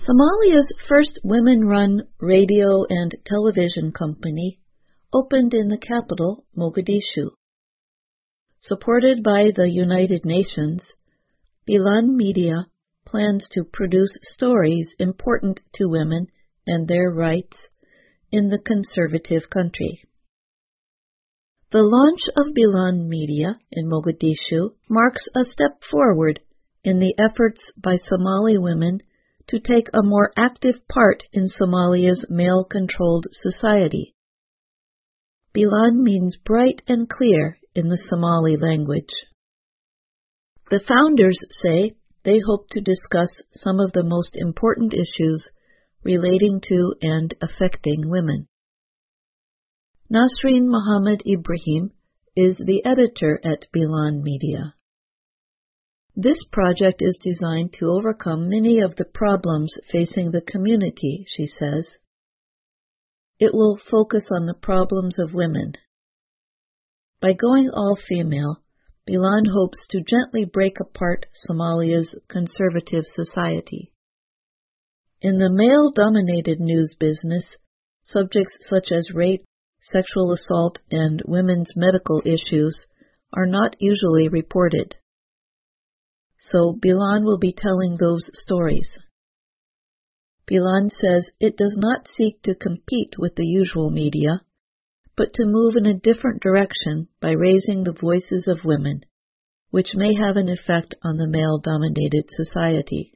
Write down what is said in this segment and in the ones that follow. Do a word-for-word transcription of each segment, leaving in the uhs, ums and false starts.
Somalia's first women-run radio and television company opened in the capital, Mogadishu. Supported by the United Nations, Bilan Media plans to produce stories important to women and their rights in the conservative country. The launch of Bilan Media in Mogadishu marks a step forward in the efforts by Somali women to take a more active part in Somalia's male-controlled society. Bilan means bright and clear in the Somali language. The founders say they hope to discuss some of the most important issues relating to and affecting women. Nasreen Mohammed Ibrahim is the editor at Bilan Media. This project is designed to overcome many of the problems facing the community, she says. It will focus on the problems of women. By going all-female, Bilan hopes to gently break apart Somalia's conservative society. In the male-dominated news business, subjects such as rape, sexual assault, and women's medical issues are not usually reported. So Bilan will be telling those stories. Bilan says it does not seek to compete with the usual media, but to move in a different direction by raising the voices of women, which may have an effect on the male-dominated society.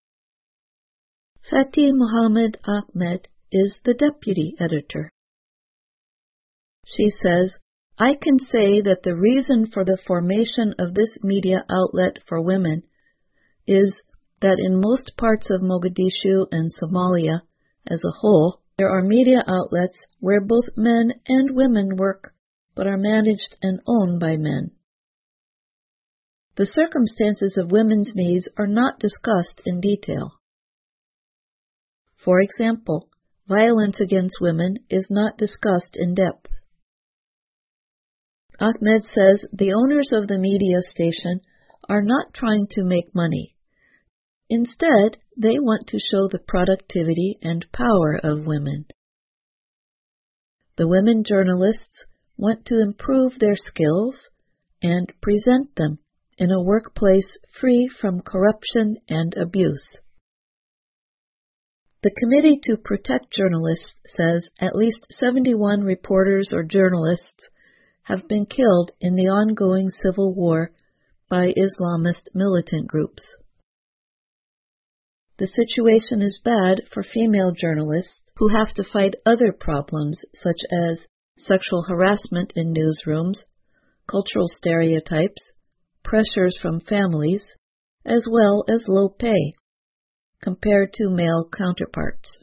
Fatih Mohammed Ahmed is the deputy editor. She says, I can say that the reason for the formation of this media outlet for women is that in most parts of Mogadishu and Somalia as a whole, there are media outlets where both men and women work, but are managed and owned by men. The circumstances of women's needs are not discussed in detail. For example, violence against women is not discussed in depth. Ahmed says the owners of the media station are not trying to make money. Instead, they want to show the productivity and power of women. The women journalists want to improve their skills and present them in a workplace free from corruption and abuse. The Committee to Protect Journalists says at least seventy-one reporters or journalists have been killed in the ongoing civil war by Islamist militant groups. The situation is bad for female journalists who have to fight other problems such as sexual harassment in newsrooms, cultural stereotypes, pressures from families, as well as low pay, compared to male counterparts.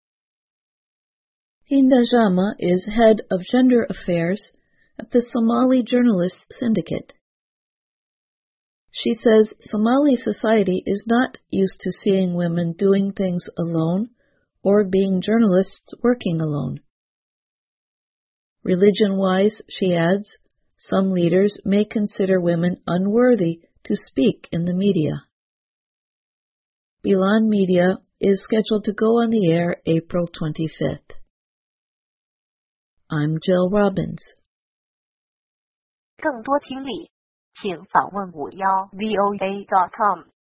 Hinda Jama is head of gender affairs at the Somali Journalists Syndicate. She says Somali society is not used to seeing women doing things alone or being journalists working alone. Religion-wise, she adds, some leaders may consider women unworthy to speak in the media. Bilan Media is scheduled to go on the air April twenty-fifth. I'm Jill Robbins. 更多听力，请访问五幺 V O A dot com。